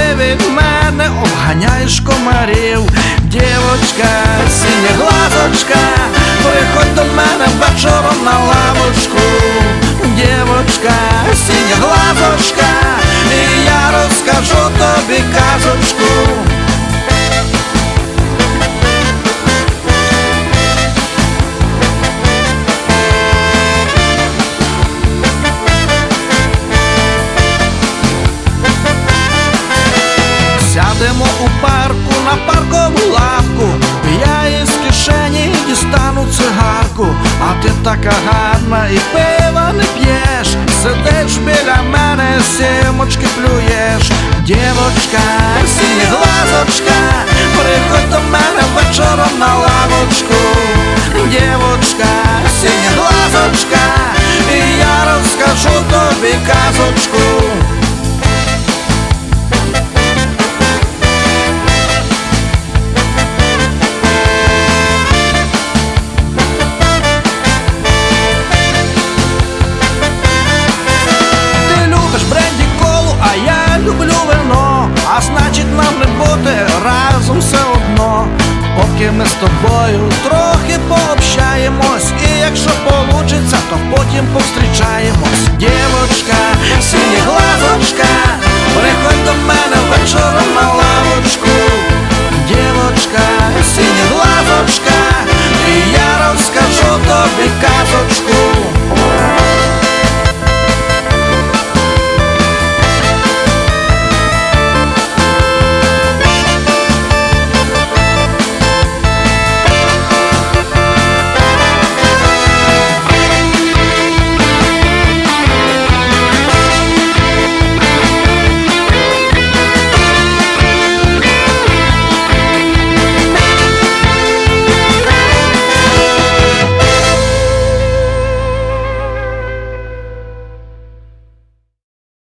ти від мене обганяєш комарів. Дівочка, синьоглазочка, приходь до мене вечором на лавочку. Дівочка, синьоглазочка, і я розкажу тобі казочку. Сядемо у парку на паркову лавку, я із кишені дістану цигарку, а ти така гарна і пива не п'єш, сидиш біля мене, сімочки плюєш. Дівочка, синьоглазочка, приходь до мене вечором на лавочку. Дівочка, синьоглазочка, і я розкажу тобі казочку. А значить нам не бути разом все одно, поки ми з тобою трохи пообщаємось, і якщо получиться, то потім повстрічаємось. Дівочка, синьоглазочка,